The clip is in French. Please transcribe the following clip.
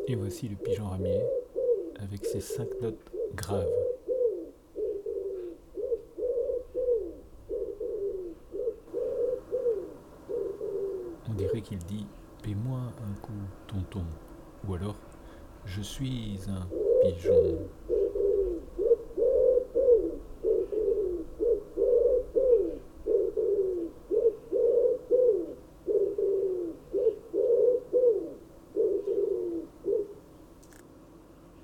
Et voici le pigeon ramier avec ses 5 notes graves. On dirait qu'il dit paie-moi un coup, tonton. Ou alors je suis un pigeon